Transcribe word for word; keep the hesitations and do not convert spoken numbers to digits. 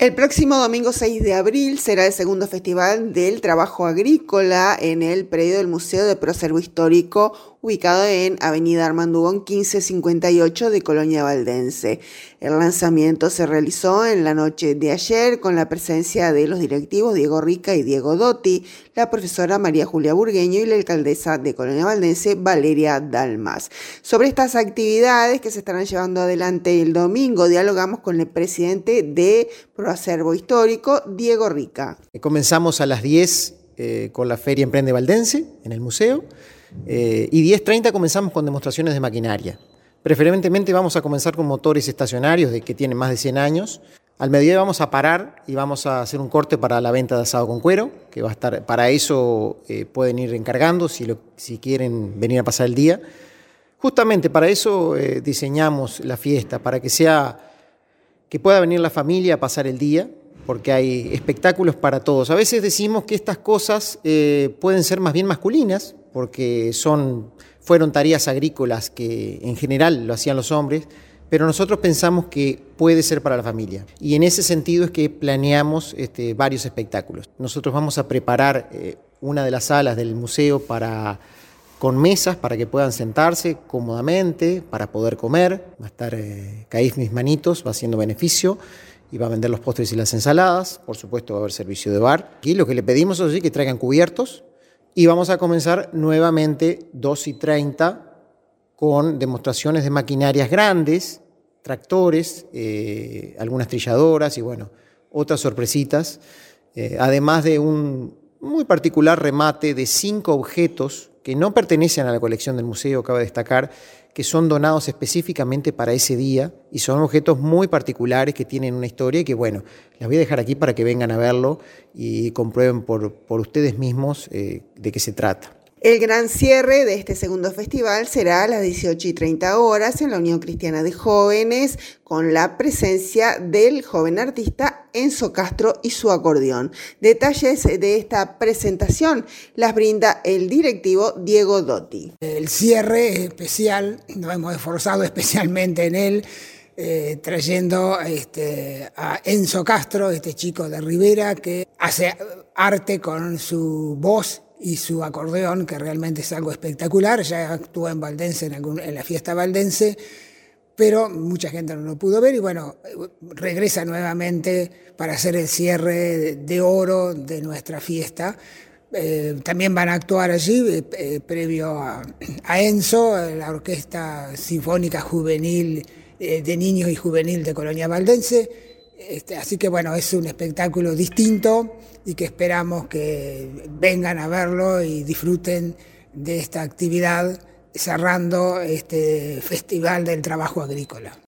El próximo domingo seis de abril será el segundo Festival del Trabajo Agrícola en el predio del Museo de Proacervo Histórico, ubicado en Avenida Armandugón quince cincuenta y ocho de Colonia Valdense. El lanzamiento se realizó en la noche de ayer con la presencia de los directivos Diego Rica y Diego Dotti, la profesora María Julia Burgueño y la alcaldesa de Colonia Valdense, Valeria Dalmas. Sobre estas actividades que se estarán llevando adelante el domingo, dialogamos con el presidente de Proacervo Histórico, Diego Rica. Comenzamos a las diez eh, con la Feria Emprende Valdense en el museo. Eh, y diez treinta comenzamos con demostraciones de maquinaria. Preferentemente vamos a comenzar con motores estacionarios de que tienen más de cien años. Al mediodía vamos a parar y vamos a hacer un corte para la venta de asado con cuero, que va a estar, para eso eh, pueden ir encargando si, lo, si quieren venir a pasar el día. Justamente para eso eh, diseñamos la fiesta, para que sea, que pueda venir la familia a pasar el día, porque hay espectáculos para todos. A veces decimos que estas cosas eh, pueden ser más bien masculinas, porque son, fueron tareas agrícolas que en general lo hacían los hombres, pero nosotros pensamos que puede ser para la familia. Y en ese sentido es que planeamos este, varios espectáculos. Nosotros vamos a preparar eh, una de las salas del museo para, con mesas para que puedan sentarse cómodamente, para poder comer. Va a estar eh, Caís Mis Manitos, va haciendo beneficio, y va a vender los postres y las ensaladas. Por supuesto va a haber servicio de bar. Y lo que le pedimos es que traigan cubiertos. Y vamos a comenzar nuevamente dos y treinta con demostraciones de maquinarias grandes, tractores, eh, algunas trilladoras y bueno, otras sorpresitas. Eh, además de un muy particular remate de cinco objetos que no pertenecen a la colección del museo, cabe destacar, que son donados específicamente para ese día y son objetos muy particulares que tienen una historia y que, bueno, las voy a dejar aquí para que vengan a verlo y comprueben por, por ustedes mismos eh, de qué se trata. El gran cierre de este segundo festival será a las dieciocho y treinta horas en la Unión Cristiana de Jóvenes, con la presencia del joven artista Enzo Castro y su acordeón. Detalles de esta presentación las brinda el directivo Diego Dotti. El cierre es especial, nos hemos esforzado especialmente en él, eh, trayendo este, a Enzo Castro, este chico de Rivera, que hace arte con su voz y su acordeón, que realmente es algo espectacular. Ya actuó en Valdense, en, algún, en la fiesta valdense, pero mucha gente no lo pudo ver y bueno, regresa nuevamente para hacer el cierre de oro de nuestra fiesta. Eh, también van a actuar allí, eh, eh, previo a, a Enzo, la Orquesta Sinfónica Juvenil eh, de Niños y Juvenil de Colonia Valdense. Este, así que bueno, es un espectáculo distinto y que esperamos que vengan a verlo y disfruten de esta actividad cerrando este Festival del Trabajo Agrícola.